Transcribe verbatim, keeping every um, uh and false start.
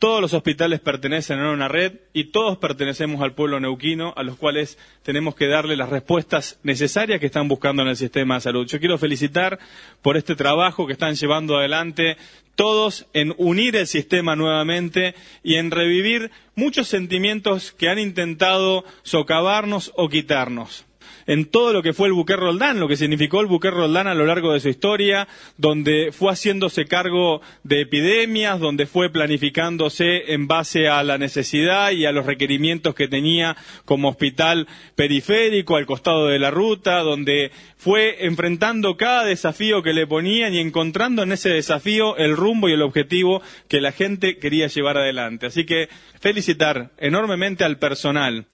Todos los hospitales pertenecen a una red y todos pertenecemos al pueblo neuquino, a los cuales tenemos que darle las respuestas necesarias que están buscando en el sistema de salud. Yo quiero felicitar por este trabajo que están llevando adelante todos en unir el sistema nuevamente y en revivir muchos sentimientos que han intentado socavarnos o quitarnos. En todo lo que fue el Buquet Roldán, lo que significó el Buquet Roldán a lo largo de su historia, donde fue haciéndose cargo de epidemias, donde fue planificándose en base a la necesidad y a los requerimientos que tenía como hospital periférico al costado de la ruta, donde fue enfrentando cada desafío que le ponían y encontrando en ese desafío el rumbo y el objetivo que la gente quería llevar adelante. Así que felicitar enormemente al personal